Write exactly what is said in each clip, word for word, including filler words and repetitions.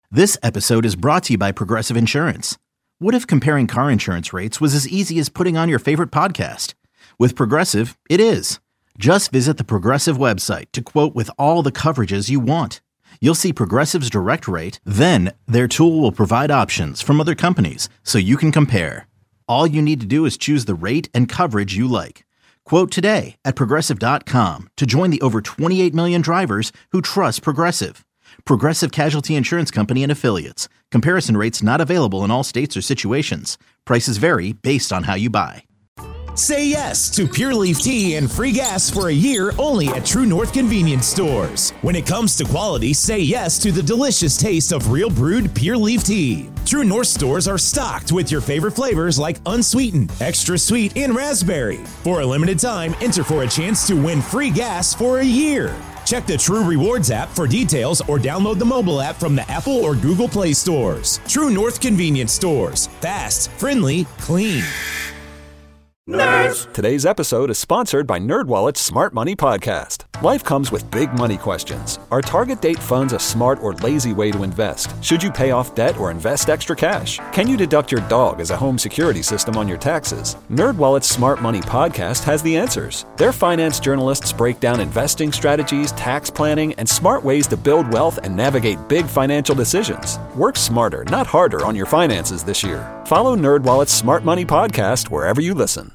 This episode is brought to you by Progressive Insurance. What if comparing car insurance rates was as easy as putting on your favorite podcast? With Progressive, it is. Just visit the Progressive website to quote with all the coverages you want. You'll see Progressive's direct rate, then their tool will provide options from other companies so you can compare. All you need to do is choose the rate and coverage you like. Quote today at progressive dot com to join the over twenty-eight million drivers who trust Progressive. Progressive Casualty Insurance Company and Affiliates. Comparison rates not available in all states or situations. Prices vary based on how you buy. Say yes to Pure Leaf Tea and free gas for a year only at True North Convenience Stores. When it comes to quality, say yes to the delicious taste of real brewed Pure Leaf Tea. True North stores are stocked with your favorite flavors like unsweetened, extra sweet, and raspberry. For a limited time, enter for a chance to win free gas for a year. Check the True Rewards app for details or download the mobile app from the Apple or Google Play stores. True North Convenience Stores. Fast, friendly, clean. Nerds! Today's episode is sponsored by NerdWallet's Smart Money Podcast. Life comes with big money questions. Are target date funds a smart or lazy way to invest? Should you pay off debt or invest extra cash? Can you deduct your dog as a home security system on your taxes? NerdWallet's Smart Money Podcast has the answers. Their finance journalists break down investing strategies, tax planning, and smart ways to build wealth and navigate big financial decisions. Work smarter, not harder on your finances this year. Follow NerdWallet's Smart Money Podcast wherever you listen.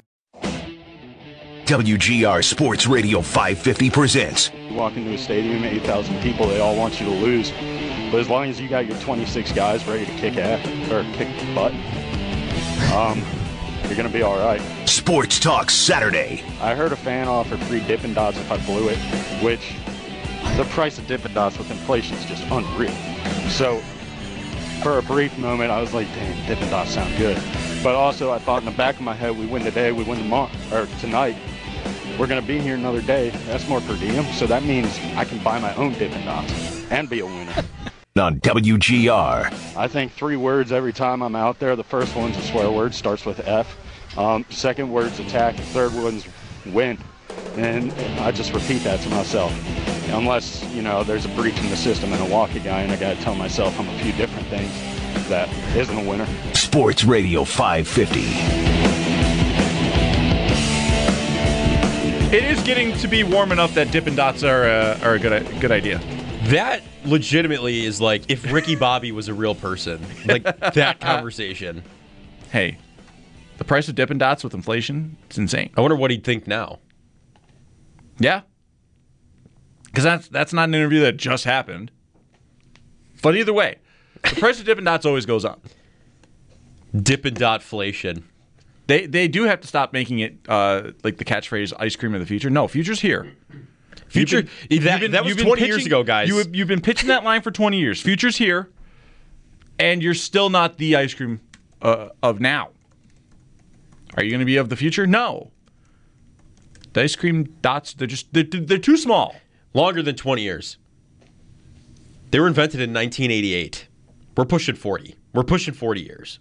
W G R Sports Radio five fifty presents. You walk into a stadium, eight thousand people, they all want you to lose. But as long as you got your twenty-six guys ready to kick ass, or kick butt, um, you're going to be all right. Sports Talk Saturday. I heard a fan offer free Dippin' Dots if I blew it, which the price of Dippin' Dots with inflation is just unreal. So for a brief moment, I was like, damn, Dippin' Dots sound good. But also, I thought in the back of my head, we win today, we win tomorrow, or tonight. We're going to be here another day. That's more per diem. So that means I can buy my own Dippin' Dots and be a winner. On W G R. I think three words every time I'm out there. The first one's a swear word, starts with F. Um, second word's attack. Third one's win. And I just repeat that to myself. Unless, you know, there's a breach in the system and a walkie guy, and I got to tell myself I'm a few different things that isn't a winner. Sports Radio five fifty. It is getting to be warm enough that Dippin' Dots are, uh, are a good, good idea. That legitimately is like if Ricky Bobby was a real person. Like that conversation. Hey, the price of Dippin' Dots with inflation, it's insane. I wonder what he'd think now. Yeah. Because that's, that's not an interview that just happened. But either way, the price of Dippin' Dots always goes up. Dippin' Dotflation. They they do have to stop making it uh, like the catchphrase "ice cream of the future." No, future's here. Future You've been, that, been, that was twenty pitching, years ago, guys. You have, you've been pitching that line for twenty years. Future's here, and you're still not the ice cream uh, of now. Are you going to be of the future? No. The ice cream dots, they're just they're, they're too small. Longer than twenty years. They were invented in nineteen eighty-eight. We're pushing forty. We're pushing forty years.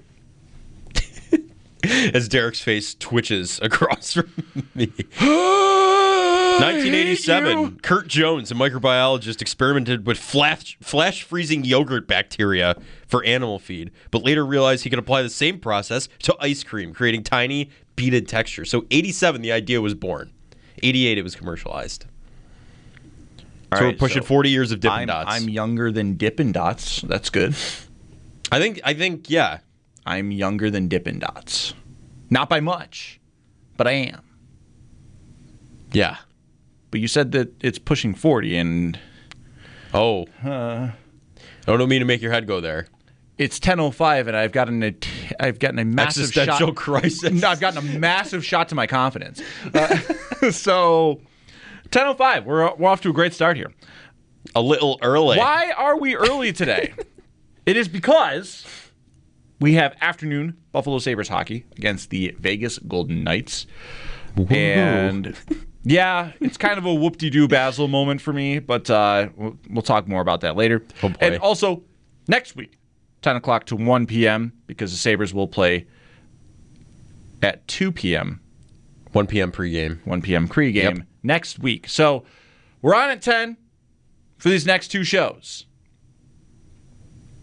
As Derek's face twitches across from me. nineteen eighty-seven, Kurt Jones, a microbiologist, experimented with flash, flash freezing yogurt bacteria for animal feed, but later realized he could apply the same process to ice cream, creating tiny, beaded textures. So eighty-seven, the idea was born. eighty-eight, it was commercialized. All so right, we're pushing so forty years of Dippin' I'm, Dots. I'm younger than Dippin' Dots. That's good. I think, I think, yeah. I'm younger than Dippin' Dots. Not by much, but I am. Yeah. But you said that it's pushing forty, and... Oh. Uh, I don't mean to make your head go there. It's ten oh five, and I've gotten a, I've gotten a massive Existential shot. crisis. No, I've gotten a massive shot to my confidence. Uh, so, ten oh five, we're, we're off to a great start here. A little early. Why are we early today? It is because we have afternoon Buffalo Sabres hockey against the Vegas Golden Knights. Woo. And yeah, it's kind of a whoop-de-doo Basil moment for me, but uh, we'll, we'll talk more about that later. Oh, and also, next week, ten o'clock to one p.m., because the Sabres will play at two p.m. one p.m. pregame. one p.m. pregame yep. next week. So we're on at ten for these next two shows.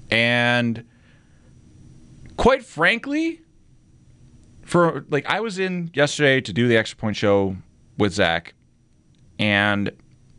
And quite frankly, for like I was in yesterday to do the Extra Point show with Zach, and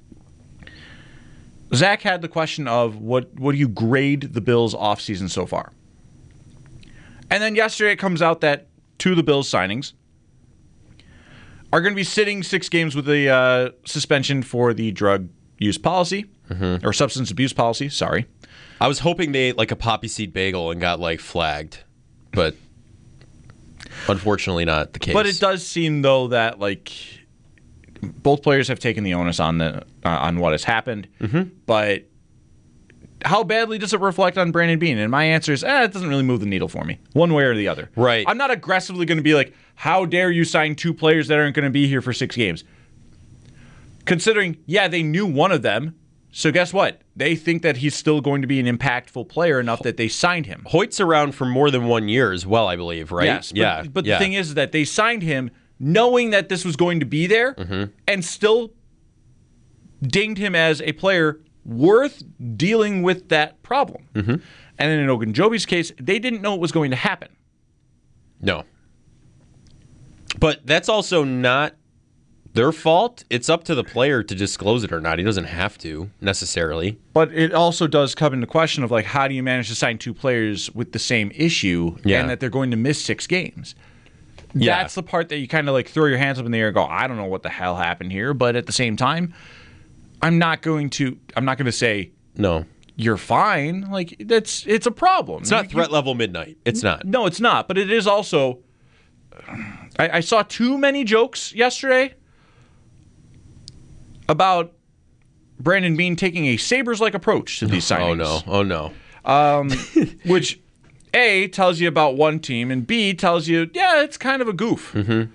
Zach had the question of what what do you grade the Bills' offseason so far? And then yesterday it comes out that two of the Bills' signings are going to be sitting six games with a uh, suspension for the drug use policy, mm-hmm. or substance abuse policy, sorry. I was hoping they ate like a poppy seed bagel and got like flagged, but unfortunately not the case. But it does seem though that like both players have taken the onus on the uh, on what has happened. Mm-hmm. But how badly does it reflect on Brandon Beane? And my answer is, eh, it doesn't really move the needle for me, one way or the other. Right. I'm not aggressively going to be like, how dare you sign two players that aren't going to be here for six games? Considering, yeah, they knew one of them. So guess what? They think that he's still going to be an impactful player enough that they signed him. Hoyt's around for more than one year as well, I believe, right? Yes. But, yeah. But yeah. the thing is that they signed him knowing that this was going to be there, mm-hmm. and still dinged him as a player worth dealing with that problem. Mm-hmm. And in Ogunjobi's case, they didn't know it was going to happen. No. But that's also not their fault. It's up to the player to disclose it or not. He doesn't have to, necessarily. But it also does come into question of, like, how do you manage to sign two players with the same issue yeah. and that they're going to miss six games? Yeah. That's the part that you kind of, like, throw your hands up in the air and go, I don't know what the hell happened here. But at the same time, I'm not going to I'm not going to say, no, you're fine. Like, that's it's a problem. It's not you, threat you, level midnight. It's not. No, it's not. But it is also, I, I saw too many jokes yesterday about Brandon Beane taking a Sabres-like approach to these signings. Oh, no. Oh, no. Um, which, A, tells you about one team, and B, tells you, yeah, it's kind of a goof. Mm-hmm.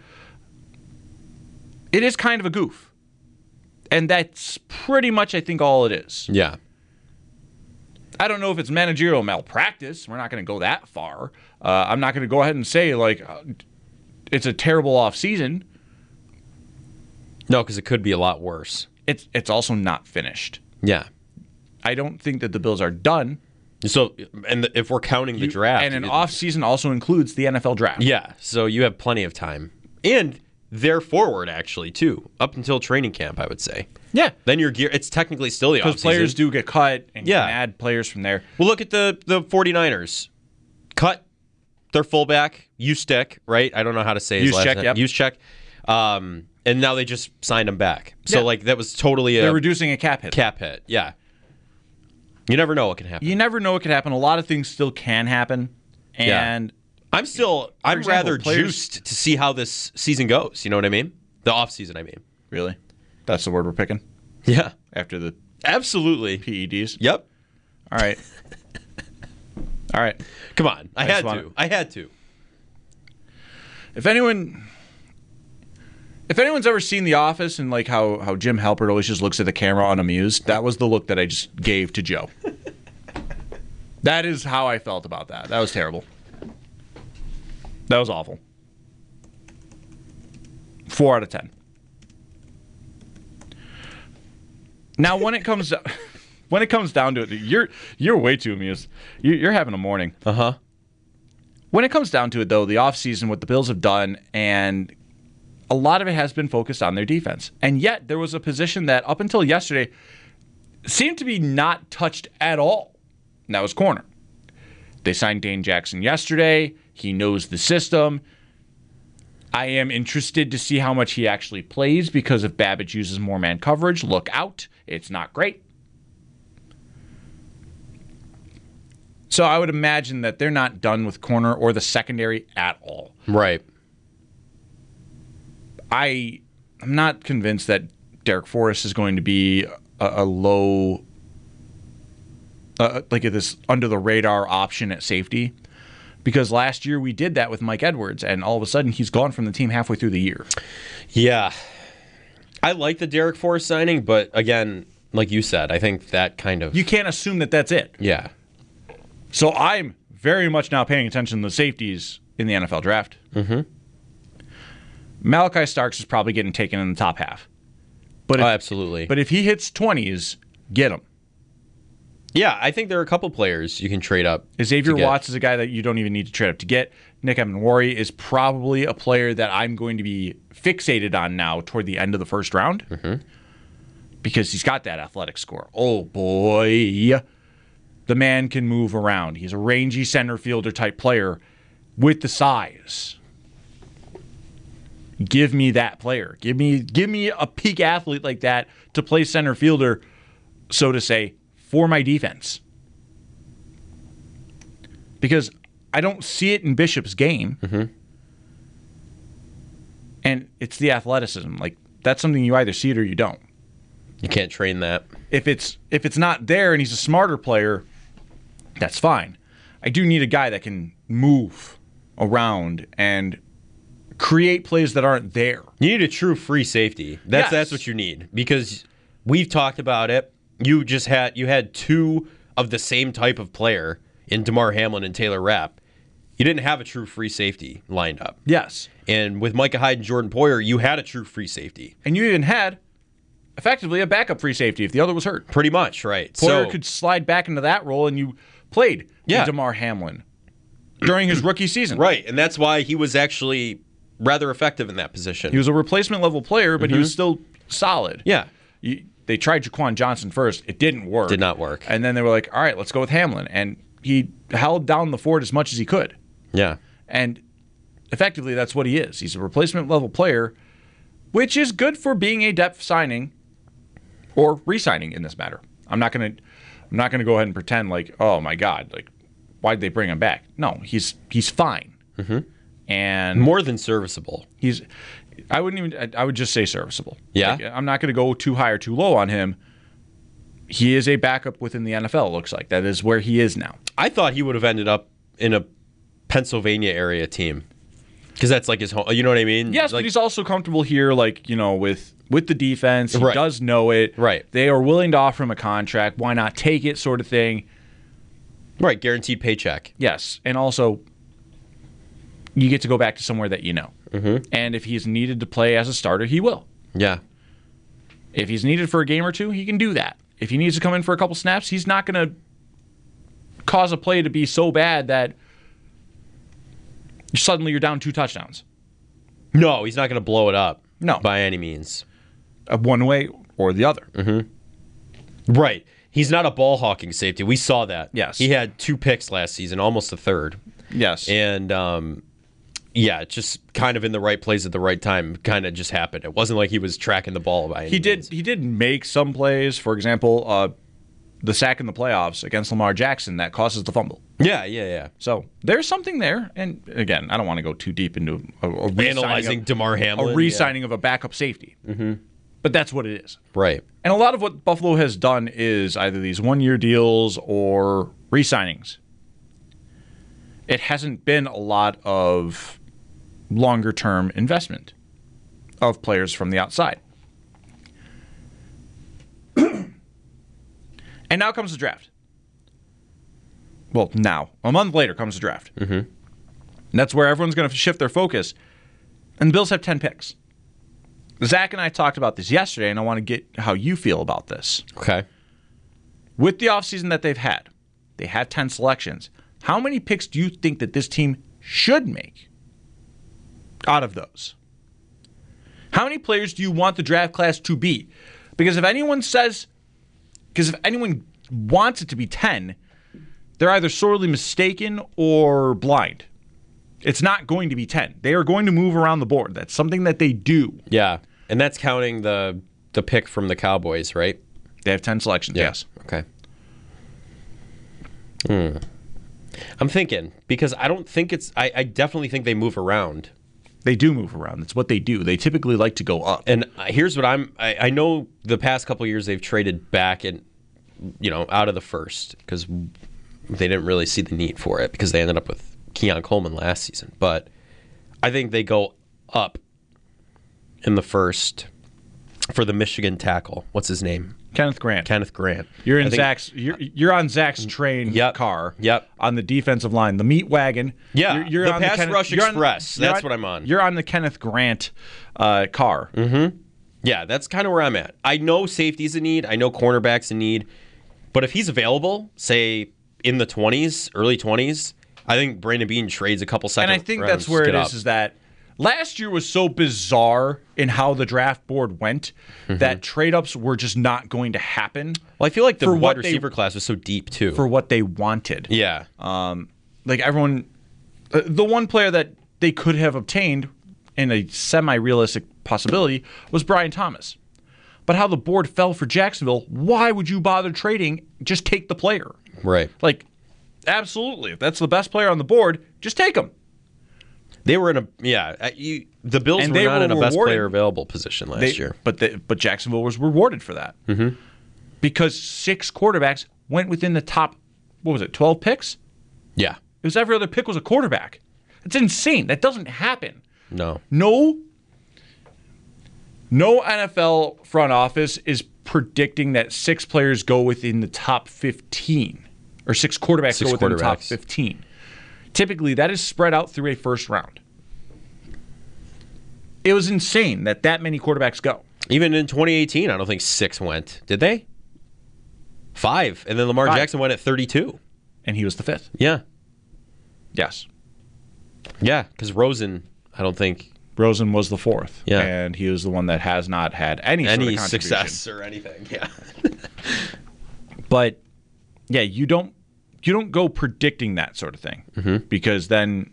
It is kind of a goof. And that's pretty much, I think, all it is. Yeah. I don't know if it's managerial malpractice. We're not going to go that far. Uh, I'm not going to go ahead and say, like, uh, it's a terrible offseason. No, because it could be a lot worse. It's it's also not finished. Yeah. I don't think that the Bills are done. So, and the, if we're counting the You, draft. and an it, offseason also includes the N F L draft. Yeah, so you have plenty of time. And they're forward, actually, too, up until training camp, I would say. Yeah. Then you're gear. It's technically still the offseason. Because players do get cut and yeah. you can add players from there. Well, look at the, the 49ers. Cut their fullback, Juszczyk, right? I don't know how to say his last name. Yep. Juszczyk. Um, and now they just signed him back. So, yeah. like, that was totally a... They're reducing a cap hit. Cap hit, yeah. You never know what can happen. You never know what can happen. A lot of things still can happen. And... Yeah. I'm still... I'm example, rather players, juiced to see how this season goes. You know what I mean? The offseason, I mean. Really? That's the word we're picking? Yeah. After the Absolutely. P E Ds? Yep. All right. All right. Come on. I, I had wanna, to. I had to. If anyone... If anyone's ever seen The Office and like how, how Jim Halpert always just looks at the camera unamused, that was the look that I just gave to Joe. That is how I felt about that. That was terrible. That was awful. Four out of ten. Now, when it comes to, when it comes down to it, you're you're way too amused. You're, you're having a morning. Uh huh. When it comes down to it, though, the offseason, what the Bills have done, and a lot of it has been focused on their defense. And yet, there was a position that, up until yesterday, seemed to be not touched at all. And that was corner. They signed Dane Jackson yesterday. He knows the system. I am interested to see how much he actually plays, because if Babbage uses more man coverage, look out. It's not great. So I would imagine that they're not done with corner or the secondary at all. Right. I, I'm not convinced that Derek Forrest is going to be a, a low, uh, like a, this under-the-radar option at safety. Because last year we did that with Mike Edwards, and all of a sudden he's gone from the team halfway through the year. Yeah. I like the Derek Forrest signing, but again, like you said, I think that kind of... You can't assume that that's it. Yeah. So I'm very much now paying attention to the safeties in the N F L draft. Mm-hmm. Malachi Starks is probably getting taken in the top half. But if, oh, absolutely. But if he hits twenties, get him. Yeah, I think there are a couple players you can trade up. Xavier to get. Watts is a guy that you don't even need to trade up to get. Nick Emanwari is probably a player that I'm going to be fixated on now toward the end of the first round Mm-hmm. because he's got that athletic score. Oh, boy. The man can move around. He's a rangy center fielder type player with the size. Give me that player. Give me, give me a peak athlete like that to play center fielder, so to say, for my defense. Because I don't see it in Bishop's game. Mm-hmm. And it's the athleticism. Like, that's something you either see it or you don't. You can't train that. If it's if it's not there and he's a smarter player, that's fine. I do need a guy that can move around and create plays that aren't there. You need a true free safety. That's Yes. that's what you need, because we've talked about it. You just had you had two of the same type of player in DeMar Hamlin and Taylor Rapp. You didn't have a true free safety lined up. Yes. And with Micah Hyde and Jordan Poyer, you had a true free safety. And you even had, effectively, a backup free safety if the other was hurt. Pretty much, right. Poyer so, could slide back into that role, and you played Yeah. DeMar Hamlin during his rookie season. Right, and that's why he was actually rather effective in that position. He was a replacement level player, but he was still solid. Yeah. You, they tried Jaquan Johnson first. It didn't work. Did not work. And then they were like, all right, let's go with Hamlin. And he held down the fort as much as he could. Yeah. And effectively, that's what he is. He's a replacement level player, which is good for being a depth signing or re-signing in this matter. I'm not going to I'm not going to go ahead and pretend like, oh my God, like, why'd they bring him back? No, he's he's fine. Mm-hmm. And More than serviceable. he's I wouldn't even I would just say serviceable. Yeah? Like, I'm not going to go too high or too low on him. He is a backup within the N F L, it looks like. That is where he is now. I thought he would have ended up in a Pennsylvania area team, because that's like his home. You know what I mean? Yes, like, but he's also comfortable here, like, you know, with with the defense. He Right. does know it. Right. They are willing to offer him a contract. Why not take it, sort of thing. right, guaranteed paycheck. Yes, and also you get to go back to somewhere that you know. Mm-hmm. And if he's needed to play as a starter, he will. Yeah. If he's needed for a game or two, he can do that. If he needs to come in for a couple snaps, he's not going to cause a play to be so bad that suddenly you're down two touchdowns. No, he's not going to blow it up. No. By any means. Uh, one way or the other. Mm-hmm. Right. He's not a ball hawking safety. We saw that. Yes. He had two picks last season, almost a third. Yes. And, um, yeah, just kind of in the right place at the right time. Kind of just happened. It wasn't like he was tracking the ball by any He did. means. He did make some plays. For example, uh, the sack in the playoffs against Lamar Jackson that causes the fumble. Yeah, yeah, yeah. So there's something there. And again, I don't want to go too deep into a, a re-signing Analyzing of, DeMar Hamlin. a re-signing of a backup safety. Mm-hmm. But that's what it is. Yeah. Right. And a lot of what Buffalo has done is either these one-year deals or re-signings. It hasn't been a lot of longer-term investment of players from the outside. And now comes the draft. Well, now. A month later comes the draft. Mm-hmm. And that's where everyone's going to shift their focus. And the Bills have ten picks. Zach and I talked about this yesterday, and I want to get how you feel about this. Okay. With the offseason that they've had, they had ten selections. How many picks do you think that this team should make out of those? How many players do you want the draft class to be? Because if anyone says, because if anyone wants it to be ten, they're either sorely mistaken or blind. It's not going to be ten. They are going to move around the board. That's something that they do. Yeah. And that's counting the the pick from the Cowboys, right? They have ten selections, Yeah. yes. Okay. Hmm. I'm thinking, because I don't think it's, I, I definitely think they move around. They do move around. That's what they do. They typically like to go up. And uh, here's what I'm, I, I know the past couple of years they've traded back and, you know, out of the first, because they didn't really see the need for it, because they ended up with Keon Coleman last season. But I think they go up in the first for the Michigan tackle. What's his name? Kenneth Grant. Kenneth Grant. You're I in think- Zach's. You're, you're on Zach's train Yep. car. Yep. On the defensive line, the meat wagon. Yeah, You're, you're the on pass Kenneth- rush you're on- express. you're That's what I'm on. You're on the Kenneth Grant uh, car. Yeah, that's kind of where I'm at. I know safety's a need. I know cornerback's a need. But if he's available, say in the twenties, early twenties, I think Brandon Beane trades a couple seconds. And I think that's where it is, is that last year was so bizarre in how the draft board went mm-hmm. that trade-ups were just not going to happen. Well, I feel like the wide receiver they, class was so deep, too. For what they wanted. Yeah. Um, like everyone, uh, the one player that they could have obtained in a semi-realistic possibility was Brian Thomas. But how the board fell for Jacksonville, why would you bother trading? Just take the player. Right. Like, absolutely. If that's the best player on the board, just take him. They were in a yeah. You, the Bills and were not were in a rewarded. best player available position last they, year, but they, but Jacksonville was rewarded for that mm-hmm. because six quarterbacks went within the top. What was it? Twelve picks. Yeah, it was every other pick was a quarterback. It's insane. That doesn't happen. No, no, no N F L front office is predicting that six players go within the top fifteen or six quarterbacks six go within quarterbacks. the top fifteen. Typically, that is spread out through a first round. It was insane that that many quarterbacks go. Even in twenty eighteen, I don't think six went. Did they? Five. And then Lamar Five. Jackson went at thirty-two. And he was the fifth. Yeah. Yes. Yeah, because Rosen, I don't think. Rosen was the fourth. Yeah. And he was the one that has not had any, any sort of success or anything. Yeah. But, yeah, you don't. You don't go predicting that sort of thing mm-hmm. because then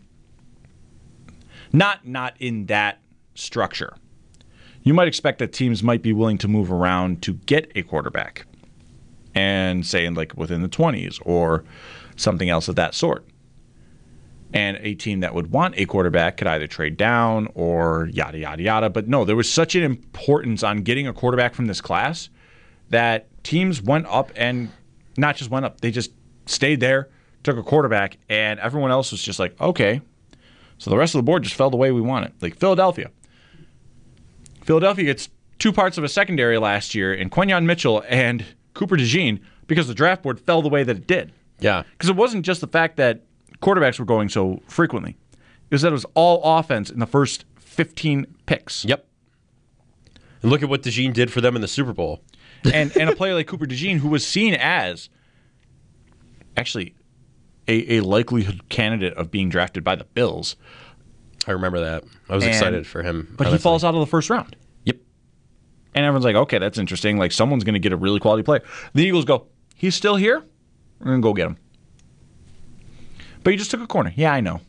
not not in that structure. You might expect that teams might be willing to move around to get a quarterback and say in like within the twenties or something else of that sort. And a team that would want a quarterback could either trade down or yada, yada, yada. But no, there was such an importance on getting a quarterback from this class that teams went up and not just went up, they just stayed there, took a quarterback, and everyone else was just like, okay. So the rest of the board just fell the way we want it. Like Philadelphia. Philadelphia gets two parts of a secondary last year in Quinyon Mitchell and Cooper DeJean because the draft board fell the way that it did. Yeah. Because it wasn't just the fact that quarterbacks were going so frequently. It was that it was all offense in the first fifteen picks. Yep. And look at what DeJean did for them in the Super Bowl. and and a player like Cooper DeJean, who was seen as actually a, a likelihood candidate of being drafted by the Bills. I remember that. I was and, excited for him. But honestly. He falls out of the first round. Yep. And everyone's like, okay, that's interesting. Like, someone's going to get a really quality player. The Eagles go, he's still here? We're going to go get him. But you just took a corner. Yeah, I know.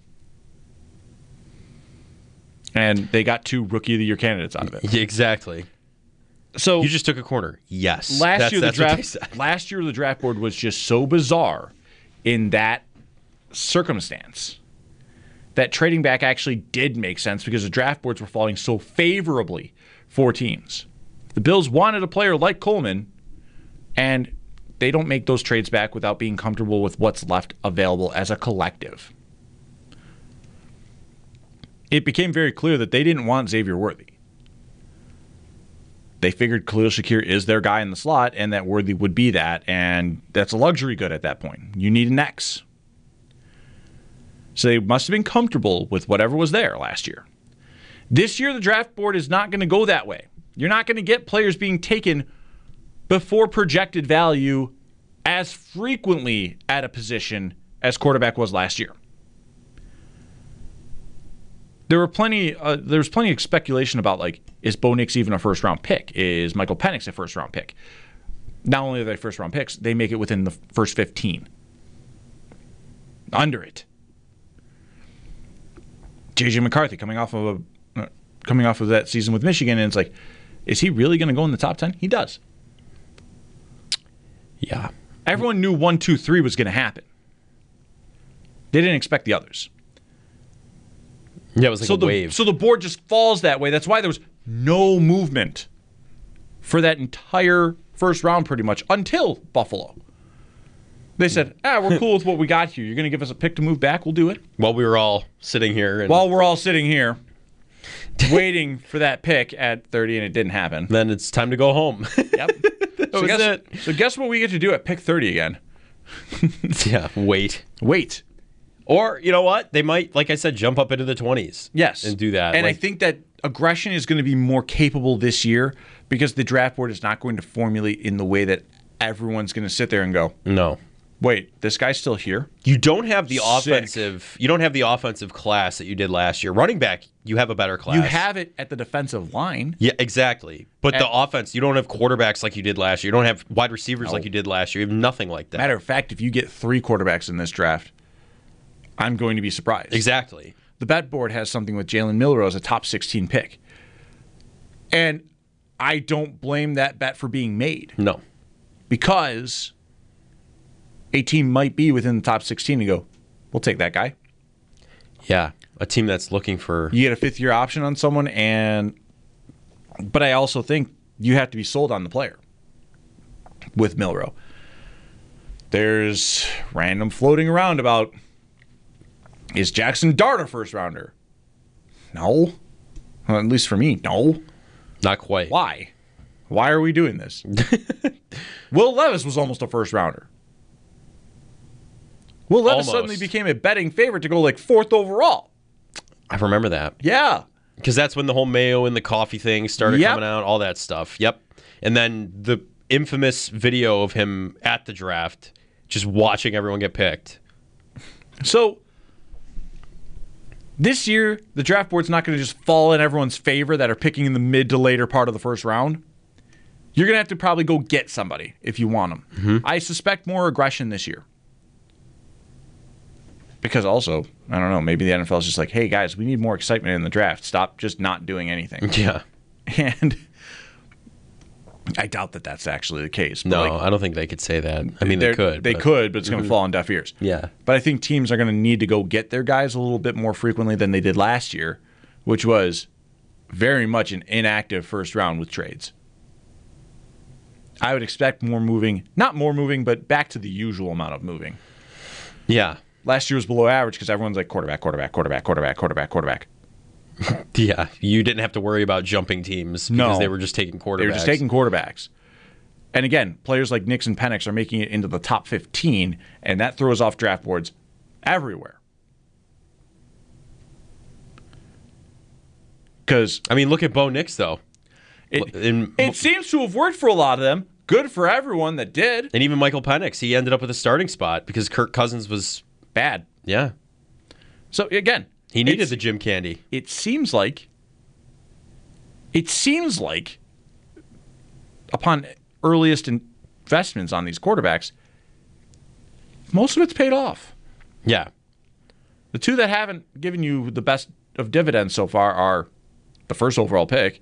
And they got two Rookie of the Year candidates out of it. Yeah, exactly. So you just took a corner. Yes. Last that's, year that's the draft. Last year the draft board was just so bizarre in that circumstance that trading back actually did make sense because the draft boards were falling so favorably for teams. The Bills wanted a player like Coleman, and they don't make those trades back without being comfortable with what's left available as a collective. It became very clear that they didn't want Xavier Worthy. They figured Khalil Shakir is their guy in the slot and that Worthy would be that, and that's a luxury good at that point. You need an X. So they must have been comfortable with whatever was there last year. This year, the draft board is not going to go that way. You're not going to get players being taken before projected value as frequently at a position as quarterback was last year. There were plenty. Uh, there was plenty of speculation about like, is Bo Nix even a first round pick? Is Michael Penix a first round pick? Not only are they first round picks, they make it within the first fifteen. Under it. J J McCarthy coming off of a, uh, coming off of that season with Michigan, and it's like, is he really going to go in the top ten? He does. Yeah. Everyone knew one, two, three was going to happen. They didn't expect the others. Yeah, it was like so a the, wave. So the board just falls that way. That's why there was no movement for that entire first round pretty much until Buffalo. They said, ah, we're cool with what we got here. You're going to give us a pick to move back? We'll do it. While we were all sitting here. And While we're all sitting here waiting for that pick at thirty, and it didn't happen. Then it's time to go home. Yep. that so was guess, it. So guess what we get to do at pick thirty again? Yeah, wait. Wait. Or, you know what? They might, like I said, jump up into the twenties. Yes. And do that. And like, I think that aggression is going to be more capable this year because the draft board is not going to formulate in the way that everyone's going to sit there and go, No. wait, this guy's still here? You don't have the Sick. offensive. You don't have the offensive class that you did last year. Running back, you have a better class. You have it at the defensive line. Yeah, exactly. But And- the offense, you don't have quarterbacks like you did last year. You don't have wide receivers No. like you did last year. You have nothing like that. Matter of fact, if you get three quarterbacks in this draft, I'm going to be surprised. Exactly. The bet board has something with Jalen Milroe as a top sixteen pick. And I don't blame that bet for being made No. because a team might be within the top sixteen and go, we'll take that guy. Yeah, a team that's looking for. You get a fifth year option on someone, and but I also think you have to be sold on the player with Milroe. There's random floating around about, is Jackson Dart a first rounder? No. Well, at least for me, no. Not quite. Why? Why are we doing this? Will Levis was almost a first rounder. Will Levis Almost. suddenly became a betting favorite to go like fourth overall. I remember that. Yeah. Because that's when the whole Mayo and the coffee thing started Yep. coming out, all that stuff. Yep. And then the infamous video of him at the draft, just watching everyone get picked. So this year, the draft board's not going to just fall in everyone's favor that are picking in the mid to later part of the first round. You're going to have to probably go get somebody if you want them. Mm-hmm. I suspect more aggression this year. Because also, I don't know, maybe the N F L is just like, hey, guys, we need more excitement in the draft. Stop just not doing anything. Yeah. And I doubt that that's actually the case. But No, like, I don't think they could say that. I mean, they they're- could. They but- could, but it's going to fall on deaf ears. Yeah. But I think teams are going to need to go get their guys a little bit more frequently than they did last year, which was very much an inactive first round with trades. I would expect more moving, not more moving, but back to the usual amount of moving. Yeah. Last year was below average because everyone's like quarterback, quarterback, quarterback, quarterback, quarterback, quarterback. Yeah. You didn't have to worry about jumping teams because No. they were just taking quarterbacks. They were just taking quarterbacks. And again, players like Nix and Penix are making it into the top fifteen, and that throws off draft boards everywhere. Because I mean, look at Bo Nix, though. it, In- it seems to have worked for a lot of them. Good for everyone that did. And even Michael Penix, he ended up with a starting spot because Kirk Cousins was, Bad. yeah. So again, He needed it's- the Jim Candy. It seems like, it seems like, upon earliest investments on these quarterbacks, most of it's paid off. Yeah. The two that haven't given you the best of dividends so far are the first overall pick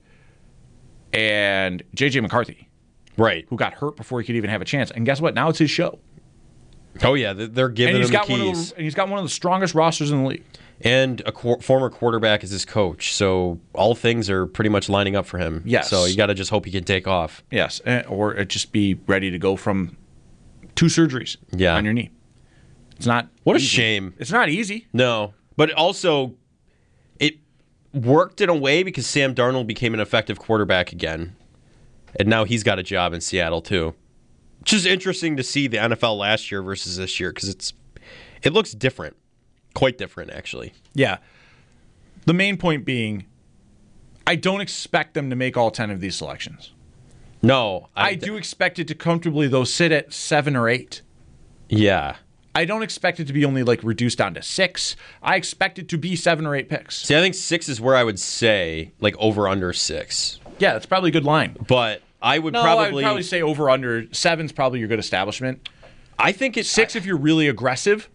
and J J McCarthy, Right. who got hurt before he could even have a chance. And guess what? Now it's his show. Oh, yeah. They're they're giving And he's him the got one of keys. the, and he's got one of the strongest rosters in the league. And a qu- former quarterback is his coach. So all things are pretty much lining up for him. Yes. So you got to just hope he can take off. Yes, eh, or it just be ready to go from two surgeries Yeah. on your knee. It's not What a easy. shame. It's not easy. No. But also, it worked in a way because Sam Darnold became an effective quarterback again. And now he's got a job in Seattle, too. Which is interesting to see the N F L last year versus this year because it's it looks different. Quite different, actually. Yeah. The main point being, I don't expect them to make all ten of these selections. No. I do expect it to comfortably, though, sit at seven or eight. Yeah. I don't expect it to be only like reduced down to six. I expect it to be seven or eight picks. See, I think six is where I would say, like, over under six. Yeah, that's probably a good line. But I would No, probably. I would probably say over under. Seven's probably your good establishment. I think it's Six if you're really aggressive.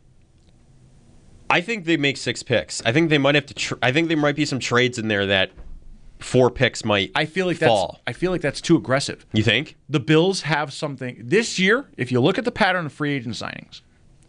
I think they make six picks. I think they might have to. Tr- I think there might be some trades in there that four picks might. I feel like fall. that's I feel like that's too aggressive. You think? The Bills have something this year. If you look at the pattern of free agent signings,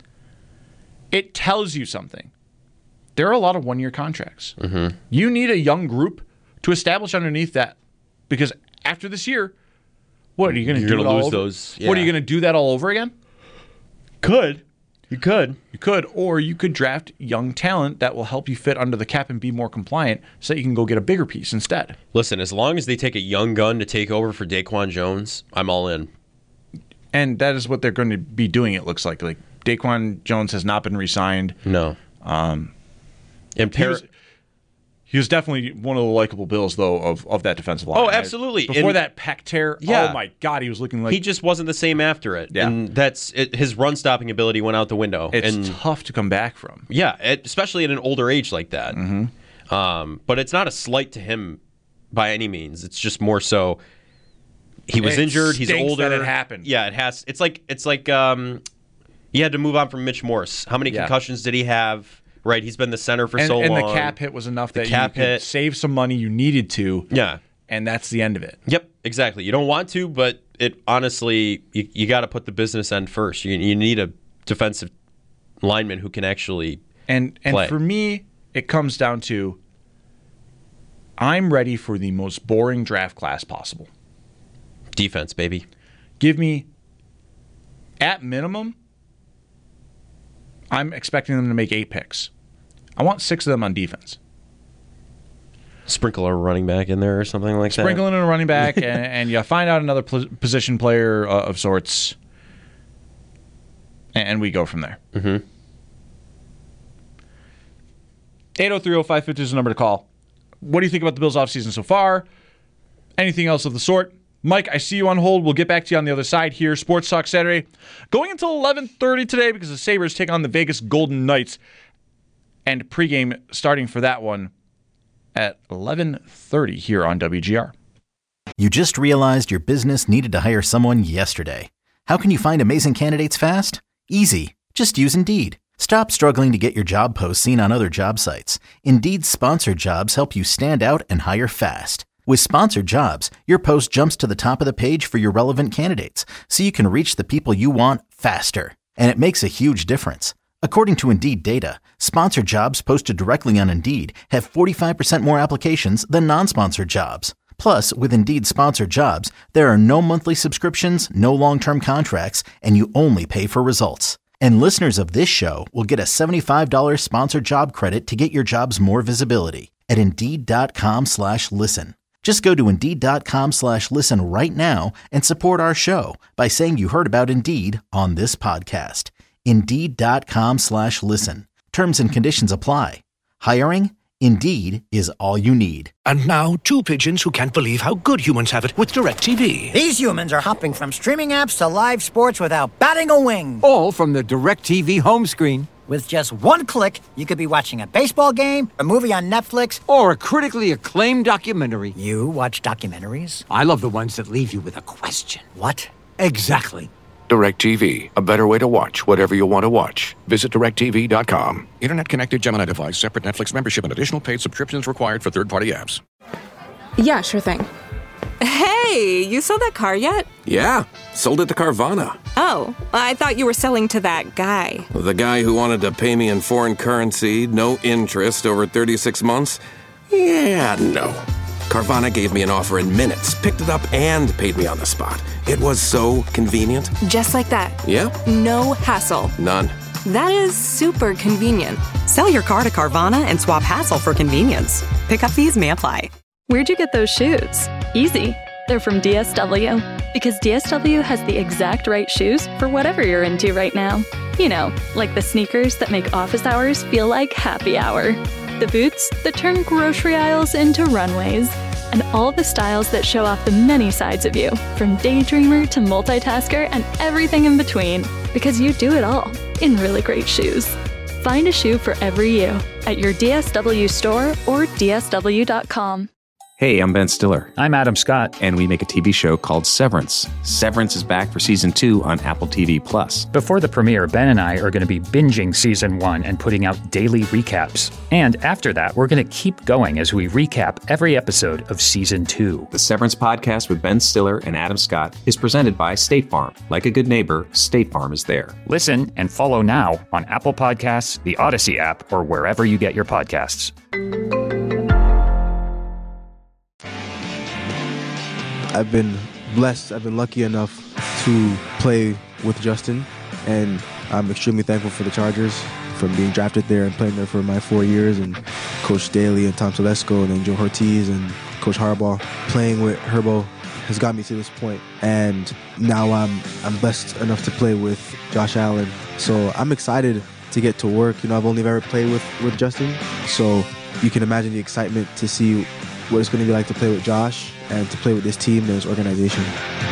it tells you something. There are a lot of one-year contracts. Mm-hmm. You need a young group to establish underneath that, because after this year, what are you going to You're do? gonna it all lose over? those, What are yeah. you going to do that all over again? Could. You could. You could, or you could draft young talent that will help you fit under the cap and be more compliant, so that you can go get a bigger piece instead. Listen, as long as they take a young gun to take over for Daquan Jones, I'm all in. And that is what they're going to be doing. It looks like like Daquan Jones has not been re-signed. No. Um, And he Par- was, He was definitely one of the likable Bills, though, of, of that defensive line. Oh, absolutely. Before and, that pec tear, yeah. oh my God, he was looking like... He just wasn't the same after it. Yeah. And that's it, his run-stopping ability went out the window. It's and, tough to come back from. Yeah, it, especially at an older age like that. Mm-hmm. Um, but it's not a slight to him by any means. It's just more so he was it injured, he's older. That it happened. Yeah, it has. It's like, it's like um, he had to move on from Mitch Morse. How many yeah. concussions did he have? Right, he's been the center for and, so and long. And the cap hit was enough the that cap you could hit. save some money you needed to. Yeah. And that's the end of it. Yep, exactly. You don't want to, but it honestly, you, you got to put the business end first. You, you need a defensive lineman who can actually and and play. For me, it comes down to I'm ready for the most boring draft class possible. Defense, baby. Give me, at minimum, I'm expecting them to make eight picks. I want six of them on defense. Sprinkle a running back in there or something like that. Sprinkle in a running back, and, and you find out another pl- position player uh, of sorts, and, and we go from there. Mm-hmm. eight oh three oh five fifty is the number to call. What do you think about the Bills' offseason so far? Anything else of the sort? Mike, I see you on hold. We'll get back to you on the other side here. Sports Talk Saturday. Going until eleven thirty today because the Sabres take on the Vegas Golden Knights. And pregame starting for that one at eleven thirty here on W G R. You just realized your business needed to hire someone yesterday. How can you find amazing candidates fast? Easy. Just use Indeed. Stop struggling to get your job posts seen on other job sites. Indeed's sponsored jobs help you stand out and hire fast. With sponsored jobs, your post jumps to the top of the page for your relevant candidates, so you can reach the people you want faster. And it makes a huge difference. According to Indeed data, sponsored jobs posted directly on Indeed have forty-five percent more applications than non-sponsored jobs. Plus, with Indeed sponsored jobs, there are no monthly subscriptions, no long-term contracts, and you only pay for results. And listeners of this show will get a seventy-five dollars sponsored job credit to get your jobs more visibility at Indeed.com slash listen. Just go to Indeed.com slash listen right now and support our show by saying you heard about Indeed on this podcast. Indeed.com slash listen. Terms and conditions apply. Hiring? Indeed is all you need. And now, two pigeons who can't believe how good humans have it with DirecTV. These humans are hopping from streaming apps to live sports without batting a wing. All from the DirecTV home screen. With just one click, you could be watching a baseball game, a movie on Netflix, or a critically acclaimed documentary. You watch documentaries? I love the ones that leave you with a question. What? Exactly. DirecTV, a better way to watch whatever you want to watch. Visit direct T V dot com. Internet-connected Gemini device, separate Netflix membership, and additional paid subscriptions required for third-party apps. Yeah, sure thing. Hey, you sold that car yet? Yeah, sold it to Carvana. Oh, I thought you were selling to that guy. The guy who wanted to pay me in foreign currency, no interest, over thirty-six months? Yeah, no. Carvana gave me an offer in minutes, picked it up, and paid me on the spot. It was so convenient. Just like that. Yeah. No hassle. None. That is super convenient. Sell your car to Carvana and swap hassle for convenience. Pickup fees may apply. Where'd you get those shoes? Easy. They're from D S W. Because D S W has the exact right shoes for whatever you're into right now. You know, like the sneakers that make office hours feel like happy hour. The boots that turn grocery aisles into runways. And all the styles that show off the many sides of you, from daydreamer to multitasker and everything in between. Because you do it all in really great shoes. Find a shoe for every you at your D S W store or D S W dot com. Hey, I'm Ben Stiller. I'm Adam Scott, and we make a T V show called Severance. Severance is back for season two on Apple T V Plus. Before the premiere, Ben and I are going to be binging season one and putting out daily recaps. And after that, we're going to keep going as we recap every episode of season two. The Severance podcast with Ben Stiller and Adam Scott is presented by State Farm. Like a good neighbor, State Farm is there. Listen and follow now on Apple Podcasts, the Odyssey app, or wherever you get your podcasts. I've been blessed, I've been lucky enough to play with Justin, and I'm extremely thankful for the Chargers, from being drafted there and playing there for my four years, and Coach Daly and Tom Telesco and then Joe Ortiz and Coach Harbaugh. Playing with Herbo has got me to this point, and now I'm I'm blessed enough to play with Josh Allen. So I'm excited to get to work. You know, I've only ever played with, with Justin, so you can imagine the excitement to see what it's going to be like to play with Josh and to play with this team and this organization.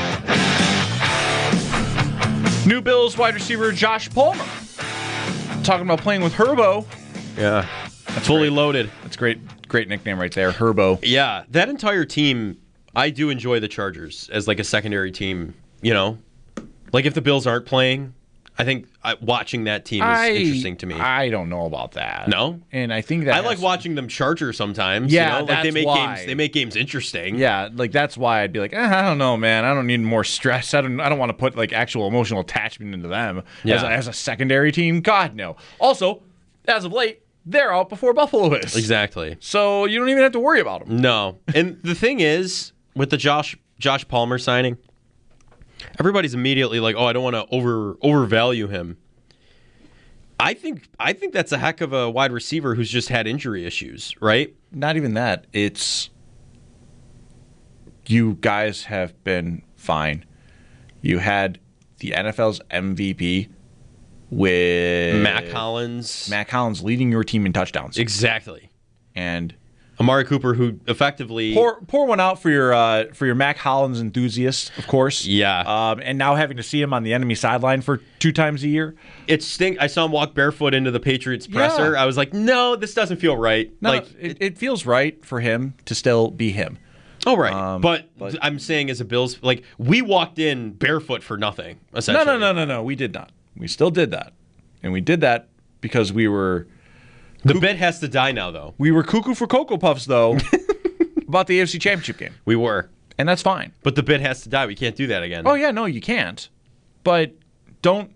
New Bills wide receiver Josh Palmer. Talking about playing with Herbo. Yeah. That's fully great. loaded. That's great. Great nickname right there, Herbo. Yeah, that entire team, I do enjoy the Chargers as like a secondary team, you know? Like if the Bills aren't playing, I think I, watching that team is I, interesting to me. I don't know about that. No? And I think that I has, like watching them charger sometimes. Yeah, you know? Like that's they make why. games they make games interesting. Yeah, like that's why I'd be like, eh, I don't know, man. I don't need more stress. I don't I don't want to put like actual emotional attachment into them Yeah. as, a, as a secondary team. God, no. Also, as of late, they're out before Buffalo is. Exactly. So you don't even have to worry about them. No. And the thing is, with the Josh Josh Palmer signing, everybody's immediately like, oh, I don't want to over overvalue him. I think I think that's a heck of a wide receiver who's just had injury issues, right? Not even that. It's you guys have been fine. You had the N F L's M V P with Mac Hollins. Mac Hollins leading your team in touchdowns. Exactly. And Amari Cooper, who effectively pour pour one out for your uh, for your Mac Hollins enthusiasts, of course. Yeah. Um, and now having to see him on the enemy sideline for two times a year. It stink. I saw him walk barefoot into the Patriots presser. Yeah. I was like, no, this doesn't feel right. No, like it, it feels right for him to still be him. Oh, right. Um, but, but- I'm saying as a Bills, like, we walked in barefoot for nothing, No, essentially. no, no, no, no. We did not. We still did that, and we did that because we were. The bit has to die now, though. We were cuckoo for Cocoa Puffs, though, about the A F C Championship game. We were. And that's fine. But the bit has to die. We can't do that again. Oh, yeah, no, you can't. But don't.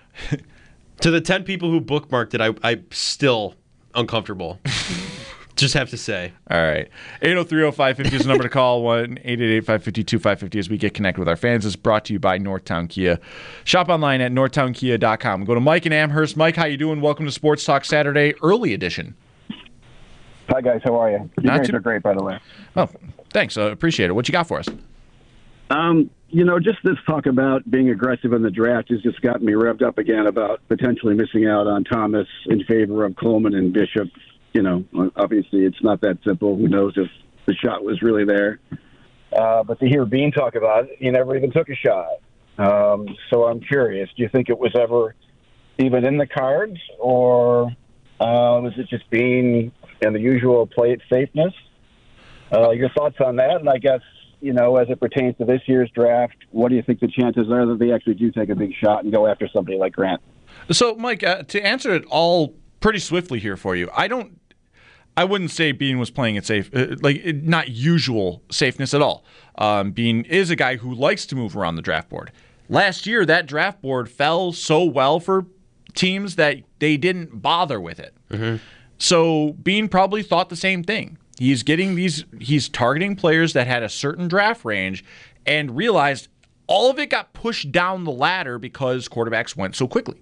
To the ten people who bookmarked it, I, I'm still uncomfortable. Just have to say. All right. eight oh three oh five five oh is the number to call. one eight eight eight, five five two, five five zero as we get connected with our fans. It's brought to you by Northtown Kia. Shop online at northtown kia dot com. Go to Mike in Amherst. Mike, how you doing? Welcome to Sports Talk Saturday early edition. Hi, guys. How are you? You Not guys too- are great, by the way. Oh, thanks. Uh, appreciate it. What you got for us? Um, you know, just this talk about being aggressive in the draft has just gotten me revved up again about potentially missing out on Thomas in favor of Coleman and Bishop. You know, obviously it's not that simple. Who knows if the shot was really there. Uh, but to hear Bean talk about it, he never even took a shot. Um, so I'm curious, do you think it was ever even in the cards, or uh, was it just Bean and the usual play it safeness? Uh, your thoughts on that? And I guess, you know, as it pertains to this year's draft, what do you think the chances are that they actually do take a big shot and go after somebody like Grant? So, Mike, uh, to answer it all pretty swiftly here for you, I don't. I wouldn't say Bean was playing it safe, uh, like it- not usual safeness at all. Um, Bean is a guy who likes to move around the draft board. Last year, that draft board fell so well for teams that they didn't bother with it. So Bean probably thought the same thing. He's getting these, he's targeting players that had a certain draft range and realized all of it got pushed down the ladder because quarterbacks went so quickly.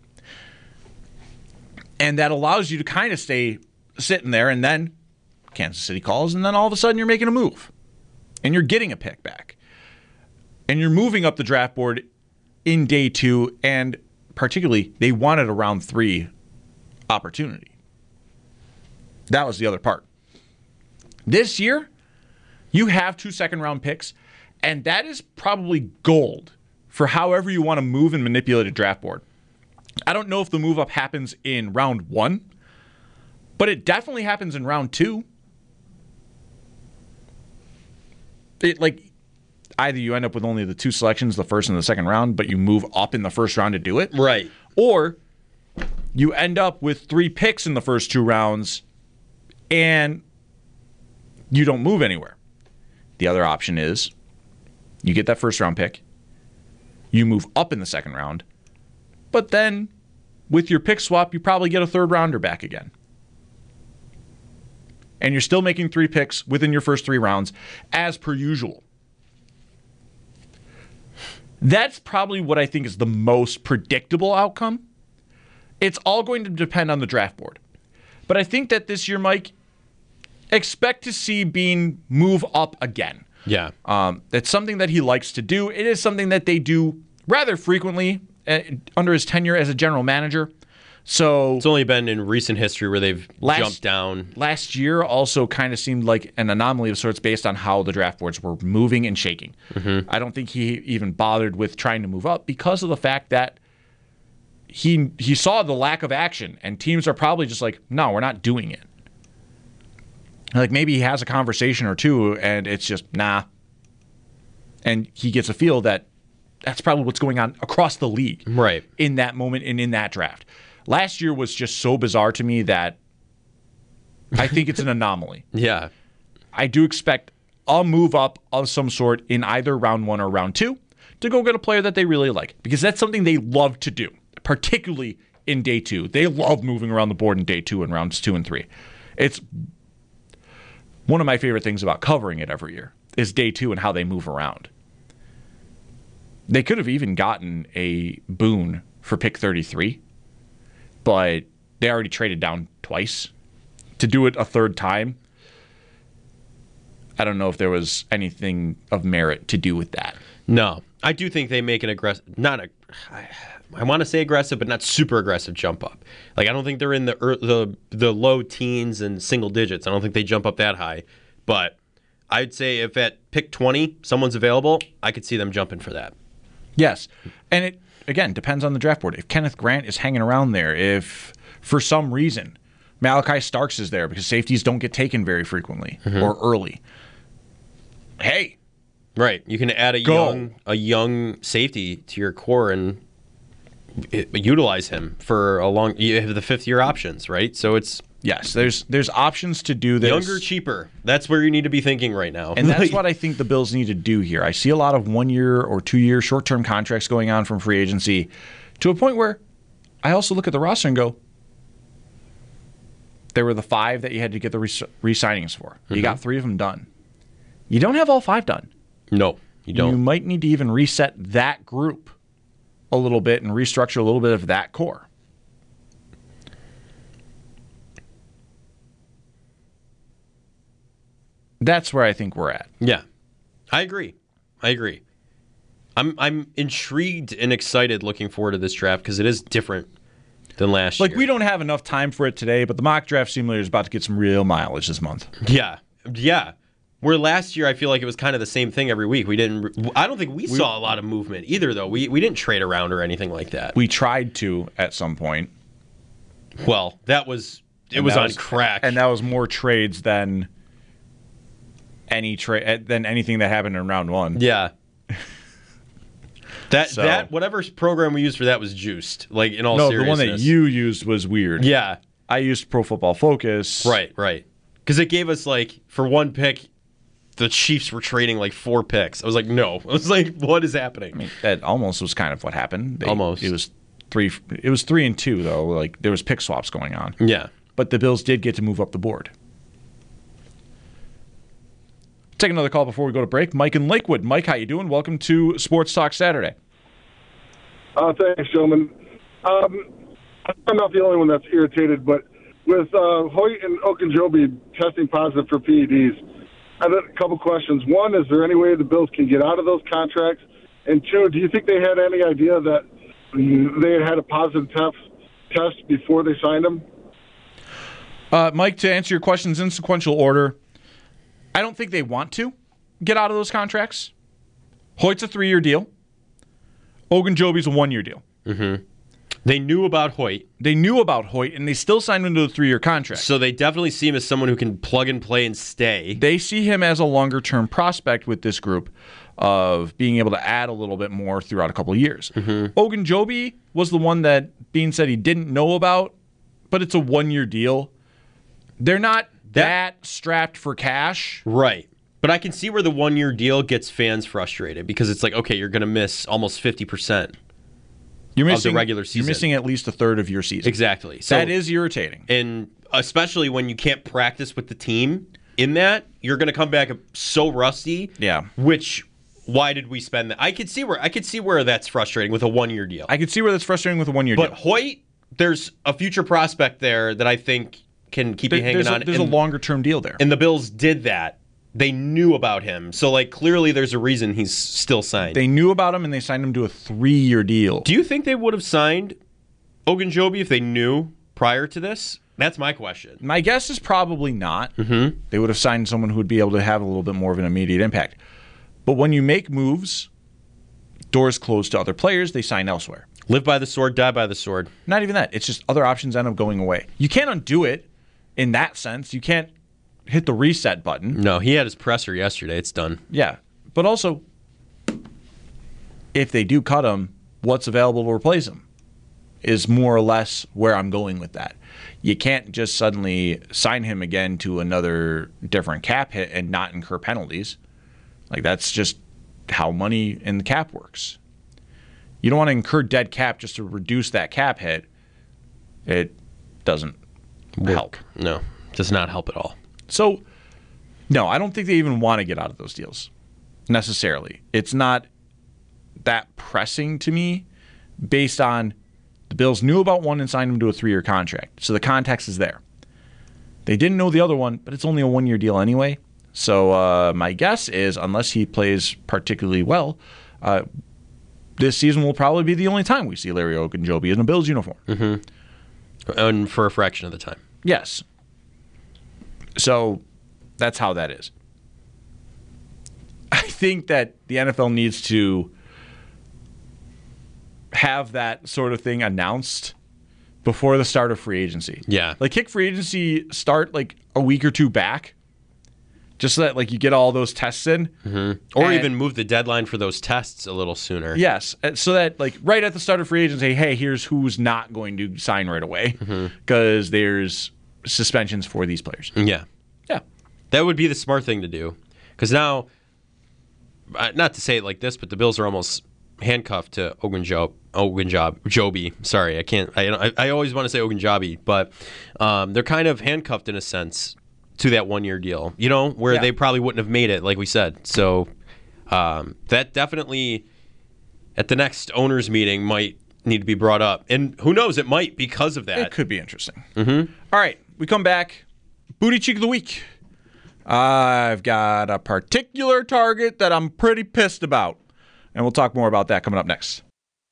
And that allows you to kind of stay sitting there, and then Kansas City calls, and then all of a sudden you're making a move. And you're getting a pick back. And you're moving up the draft board in day two, and particularly, they wanted a round three opportunity. That was the other part. This year, you have two second-round picks, and that is probably gold for however you want to move and manipulate a draft board. I don't know if the move up happens in round one, but it definitely happens in round two. It like either you end up with only the two selections, the first and the second round, but you move up in the first round to do it. Right. Or you end up with three picks in the first two rounds and you don't move anywhere. The other option is you get that first round pick, you move up in the second round, but then with your pick swap, you probably get a third rounder back again. And you're still making three picks within your first three rounds, as per usual. That's probably what I think is the most predictable outcome. It's all going to depend on the draft board. But I think that this year, Mike, expect to see Bean move up again. Yeah. Um, that's something that he likes to do. It is something that they do rather frequently uh, under his tenure as a general manager. So it's only been in recent history where they've last, jumped down. Last year also kind of seemed like an anomaly of sorts based on how the draft boards were moving and shaking. Mm-hmm. I don't think he even bothered with trying to move up because of the fact that he he saw the lack of action, and teams are probably just like, no, we're not doing it. Like maybe he has a conversation or two, and it's just, nah. And he gets a feel that that's probably what's going on across the league right in that moment and in that draft. Last year was just so bizarre to me that I think it's an anomaly. Yeah. I do expect a move up of some sort in either round one or round two to go get a player that they really like, because that's something they love to do, particularly in day two. They love moving around the board in day two and rounds two and three. It's one of my favorite things about covering it every year is day two and how they move around. They could have even gotten a boon for pick thirty-three, but they already traded down twice. To do it a third time, I don't know if there was anything of merit to do with that. No. I do think they make an aggressive, not a, I, I want to say aggressive, but not super aggressive jump up. Like, I don't think they're in the the the low teens and single digits. I don't think they jump up that high. But I'd say if at pick twenty, someone's available, I could see them jumping for that. Yes. And it, again, depends on the draft board. If Kenneth Grant is hanging around there, if for some reason Malachi Starks is there because safeties don't get taken very frequently Mhm. or early, hey. Right. You can add a Go. young a young safety to your core and i- utilize him for a long. You have the fifth year options, right? So it's yes. There's there's options to do this. Younger, cheaper. That's where you need to be thinking right now. And that's what I think the Bills need to do here. I see a lot of one-year or two-year short-term contracts going on from free agency to a point where I also look at the roster and go, there were the five that you had to get the re- re-signings for. You Mhm. got three of them done. You don't have all five done. No, you don't. You might need to even reset that group a little bit and restructure a little bit of that core. That's where I think we're at. Yeah, I agree. I agree. I'm I'm intrigued and excited, looking forward to this draft because it is different than last Like, year. we don't have enough time for it today, but the mock draft simulator is about to get some real mileage this month. Yeah, yeah. Where last year I feel like it was kind of the same thing every week. We didn't. I don't think we, We- saw a lot of movement either, though. We we didn't trade around or anything like that. We tried to at some point. Well, that was it And was that on crack. and that was more trades than any trade than anything that happened in round one. Yeah. That So- that whatever program we used for that was juiced. Like in all no, seriousness. the one that you used was weird. Yeah. I used Pro Football Focus. Right, right. Because it gave us like for one pick, the Chiefs were trading like four picks. I was like, no. I was like, what is happening? I mean, that almost was kind of what happened. They- Almost. It was three. It was three and two though. Like there was pick swaps going on. Yeah. But the Bills did get to move up the board. Take another call before we go to break. Mike in Lakewood. Mike, how you doing? Welcome to Sports Talk Saturday. Uh, thanks, gentlemen. Um, I'm not the only one that's irritated, but with uh, Hoyt and Ogunjobi testing positive for P E Ds, I have a couple questions. One, is there any way the Bills can get out of those contracts? And two, do you think they had any idea that they had had a positive test test before they signed them? Uh, Mike, to answer your questions in sequential order, I don't think they want to get out of those contracts. Hoyt's a three-year deal. Ogunjobi's a one-year deal. Mm-hmm. They knew about Hoyt. They knew about Hoyt, and they still signed him to a three-year contract. So they definitely see him as someone who can plug and play and stay. They see him as a longer-term prospect with this group of being able to add a little bit more throughout a couple of years. Mm-hmm. Ogunjobi was the one that Bean said he didn't know about, but it's a one-year deal. They're not that, that strapped for cash. Right. But I can see where the one-year deal gets fans frustrated because it's like, okay, you're going to miss almost fifty percent you're missing, of the regular season. You're missing at least a third of your season. Exactly. So, that is irritating. And especially when you can't practice with the team in that, you're going to come back so rusty. Yeah. Which, why did we spend that? I could see where I could see where that's frustrating with a one-year deal. I could see where that's frustrating with a one-year but deal. But Hoyt, there's a future prospect there that I think can keep there, you hanging there's on. A, there's and, a longer-term deal there. And the Bills did that. They knew about him. So, like, clearly there's a reason he's still signed. They knew about him, and they signed him to a three-year deal. Do you think they would have signed Ogunjobi if they knew prior to this? That's my question. My guess is probably not. Mm-hmm. They would have signed someone who would be able to have a little bit more of an immediate impact. But when you make moves, doors close to other players, they sign elsewhere. Live by the sword, die by the sword. Not even that. It's just other options end up going away. You can't undo it in that sense. You can't hit the reset button. No, he had his presser yesterday. It's done. Yeah. But also, if they do cut him, what's available to replace him is more or less where I'm going with that. You can't just suddenly sign him again to another different cap hit and not incur penalties. Like, that's just how money in the cap works. You don't want to incur dead cap just to reduce that cap hit. It doesn't Work. help. No, does not help at all. So, no, I don't think they even want to get out of those deals necessarily. It's not that pressing to me based on the Bills knew about one and signed him to a three-year contract. So the context is there. They didn't know the other one, but it's only a one-year deal anyway. So uh, my guess is, unless he plays particularly well, uh, this season will probably be the only time we see Larry Ogunjobi in a Bills uniform. Mm-hmm. And for a fraction of the time. Yes. So that's how that is. I think that the N F L needs to have that sort of thing announced before the start of free agency. Yeah. Like, kick free agency start like a week or two back, just so that like you get all those tests in. Mm-hmm. Or And- even move the deadline for those tests a little sooner. Yes, so that like right at the start of free agency, hey, here's who's not going to sign right away because there's suspensions for these players. Yeah. Yeah. That would be the smart thing to do. Because now, uh, not to say it like this, but the Bills are almost handcuffed to Ogunjobi. Ogunjobi. Sorry, I can't. I, I I always want to say Ogunjobi, but um, they're kind of handcuffed in a sense to that one-year deal, you know, where Yeah. they probably wouldn't have made it, like we said. So um, that definitely, at the next owners' meeting, might need to be brought up. And who knows, it might because of that. It could be interesting. Mm-hmm. All right, we come back. Booty cheek of the week. I've got a particular target that I'm pretty pissed about, and we'll talk more about that coming up next.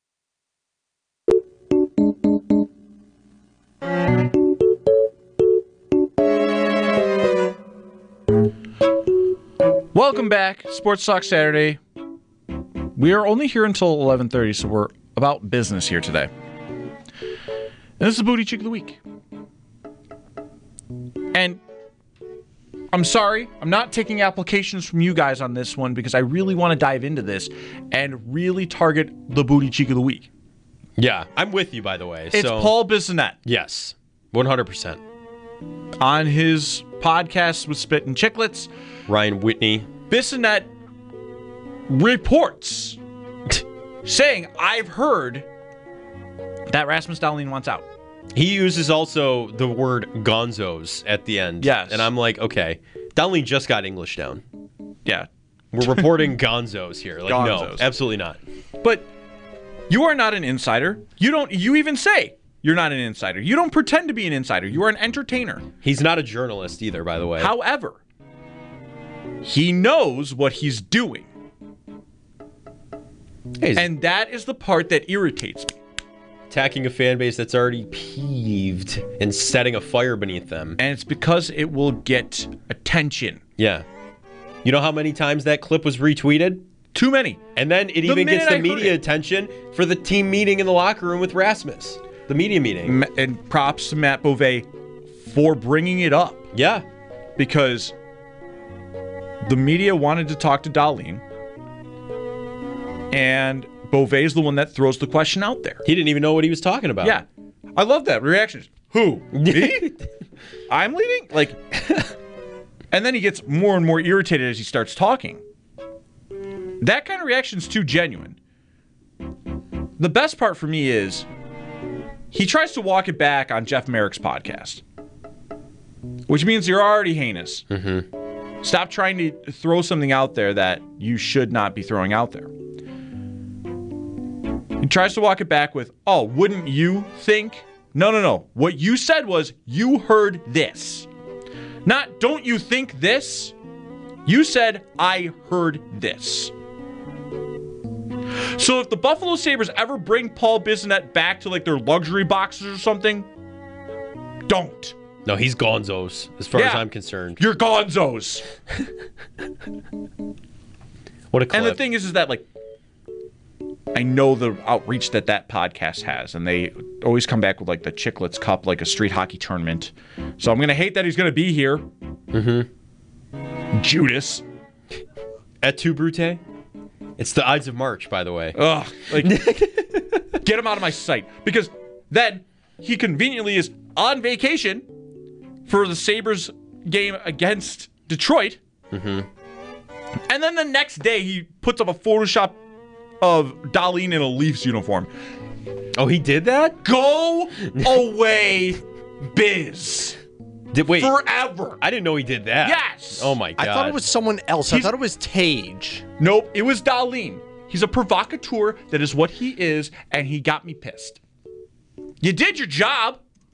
Welcome back, Sports Talk Saturday. We are only here until eleven thirty, so we're about business here today. And this is the Booty Cheek of the Week. And I'm sorry, I'm not taking applications from you guys on this one because I really want to dive into this and really target the Booty Cheek of the Week. Yeah, I'm with you, by the way. It's so, Paul Bissonnette. Yes, one hundred percent. On his podcast with Spit and Chicklets, Ryan Whitney. Bissonnette reports saying, I've heard that Rasmus Dahlin wants out. He uses also the word gonzos at the end. Yes. And I'm like, okay, Dahlin just got English down. Yeah. We're reporting gonzos here. Like, no, Gonzos. absolutely not. But you are not an insider. You don't. You even say you're not an insider. You don't pretend to be an insider. You are an entertainer. He's not a journalist either, by the way. However, he knows what he's doing. Hey, and that is the part that irritates me. Attacking a fan base that's already peeved and setting a fire beneath them. And it's because it will get attention. Yeah. You know how many times that clip was retweeted? Too many. And then it The even gets minute the I heard media it. attention for the team meeting in the locker room with Rasmus. The media meeting. Ma- And props to Matt Beauvais for bringing it up. Yeah. Because the media wanted to talk to Dahlin. And Beauvais is the one that throws the question out there. He didn't even know what he was talking about. Yeah. I love that reaction. Who? Me? I'm leaving? Like, and then he gets more and more irritated as he starts talking. That kind of reaction is too genuine. The best part for me is he tries to walk it back on Jeff Merrick's podcast, which means you're already heinous. Mm-hmm. Stop trying to throw something out there that you should not be throwing out there. He tries to walk it back with, oh, wouldn't you think? No, no, no. What you said was, you heard this. Not, don't you think this? You said, I heard this. So if the Buffalo Sabres ever bring Paul Bissonnette back to like their luxury boxes or something, don't. No, he's gonzos, as far Yeah. as I'm concerned. You're gonzos. What a clip. And the thing is, is that like, I know the outreach that that podcast has, and they always come back with like the Chicklets Cup, like a street hockey tournament. So I'm going to hate that he's going to be here. Mm-hmm. Judas. Et tu, Brute? It's the Ides of March, by the way. Ugh. Like, get him out of my sight. Because then he conveniently is on vacation for the Sabres game against Detroit. Mm-hmm. And then the next day he puts up a Photoshop of Dahlin in a Leafs uniform. Oh, he did that? Go away, Biz. Did wait forever? I didn't know he did that. Yes. Oh my god. I thought it was someone else. He's- I thought it was Tage. Nope, it was Dahlin. He's a provocateur. That is what he is, and he got me pissed. You did your job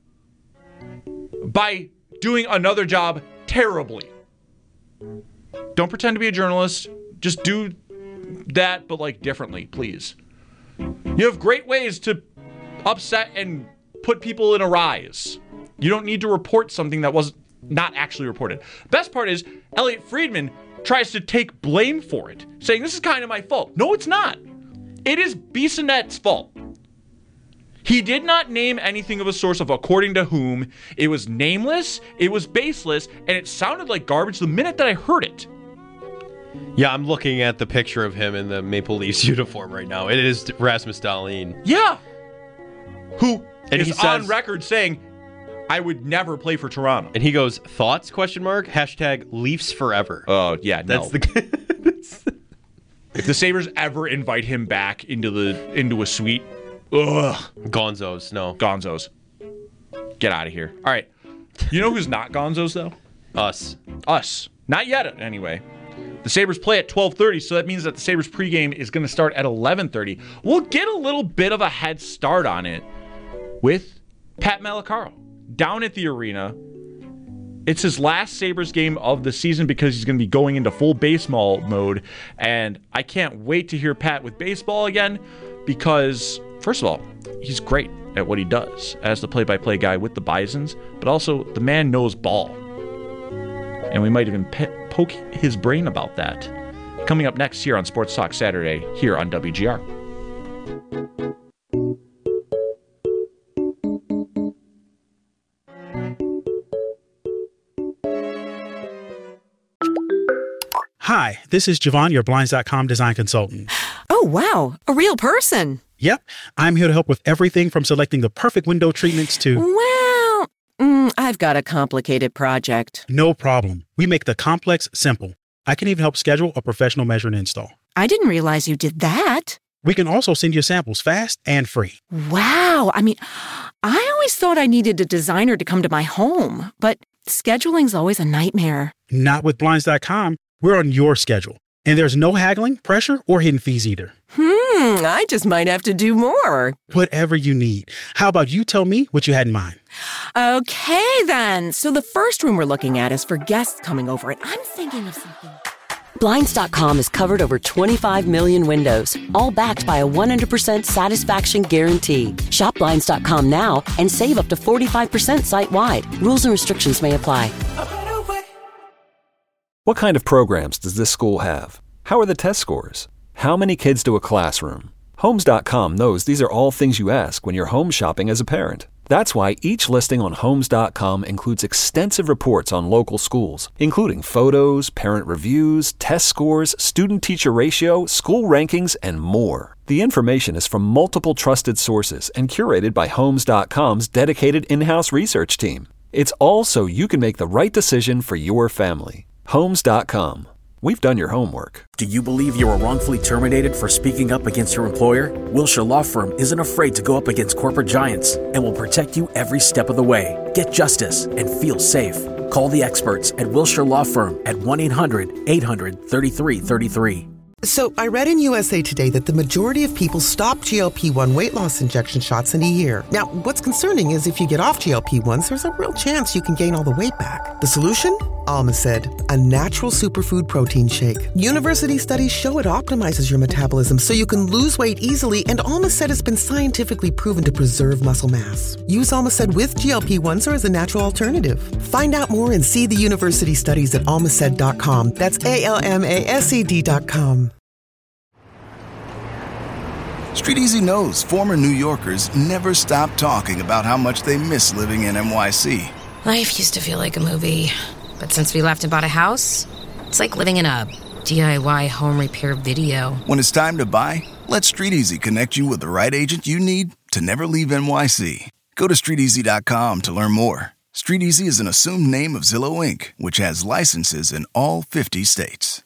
by doing another job terribly. Don't pretend to be a journalist. Just do that, but like differently, please. You have great ways to upset and put people in a rise. You don't need to report something that was not actually reported. Best part is Elliot Friedman tries to take blame for it, saying this is kind of my fault. No, it's not. It is Bissonnette's fault. He did not name anything of a source of according to whom. It was nameless, it was baseless, and it sounded like garbage the minute that I heard it. Yeah, I'm looking at the picture of him in the Maple Leafs uniform right now. It is Rasmus Dahlin. Yeah. Who And is he says- on record saying, I would never play for Toronto. And he goes, thoughts, question mark, hashtag Leafs forever. Oh, yeah, That's no. the If the Sabres ever invite him back into the into a suite, ugh. Gonzos, no. Gonzos. Get out of here. All right. You know who's not Gonzos, though? Us. Us. Not yet, anyway. The Sabres play at twelve thirty, so that means that the Sabres pregame is going to start at eleven thirty. We'll get a little bit of a head start on it with Pat Malacaro down at the arena. It's his last Sabres game of the season because he's going to be going into full baseball mode, and I can't wait to hear Pat with baseball again because, first of all, he's great at what he does as the play-by-play guy with the Bisons, but also the man knows ball. And we might even pe- poke his brain about that. Coming up next here on Sports Talk Saturday here on W G R. Hi, this is Javon, your Blinds dot com design consultant. Oh, wow. A real person. Yep, I'm here to help with everything from selecting the perfect window treatments to... Well, mm, I've got a complicated project. No problem. We make the complex simple. I can even help schedule a professional measure and install. I didn't realize you did that. We can also send you samples fast and free. Wow. I mean, I always thought I needed a designer to come to my home, but scheduling's always a nightmare. Not with Blinds dot com. We're on your schedule. And there's no haggling, pressure, or hidden fees either. Hmm, I just might have to do more. Whatever you need. How about you tell me what you had in mind? Okay, then. So the first room we're looking at is for guests coming over, and I'm thinking of something. Blinds dot com has covered over twenty-five million windows, all backed by a one hundred percent satisfaction guarantee. Shop Blinds dot com now and save up to forty-five percent site-wide. Rules and restrictions may apply. What kind of programs does this school have? How are the test scores? How many kids to a classroom? Homes dot com knows these are all things you ask when you're home shopping as a parent. That's why each listing on Homes dot com includes extensive reports on local schools, including photos, parent reviews, test scores, student-teacher ratio, school rankings, and more. The information is from multiple trusted sources and curated by Homes dot com's dedicated in-house research team. It's all so you can make the right decision for your family. Homes dot com. We've done your homework. Do you believe you were wrongfully terminated for speaking up against your employer? Wilshire Law Firm isn't afraid to go up against corporate giants and will protect you every step of the way. Get justice and feel safe. Call the experts at Wilshire Law Firm at one eight hundred eight hundred thirty-three thirty-three. So I read in U S A Today that the majority of people stop G L P one weight loss injection shots in a year. Now, what's concerning is if you get off G L P ones, there's a real chance you can gain all the weight back. The solution? Almacid, a natural superfood protein shake. University studies show it optimizes your metabolism so you can lose weight easily, and Almacid has been scientifically proven to preserve muscle mass. Use Almacid with G L P ones or as a natural alternative. Find out more and see the university studies at almacid dot com. That's A L M A S E D dot com. Street Easy knows former New Yorkers never stop talking about how much they miss living in N Y C. Life used to feel like a movie, but since we left and bought a house, it's like living in a D I Y home repair video. When it's time to buy, let Street Easy connect you with the right agent you need to never leave N Y C. Go to street easy dot com to learn more. Street Easy is an assumed name of Zillow Incorporated, which has licenses in all fifty states.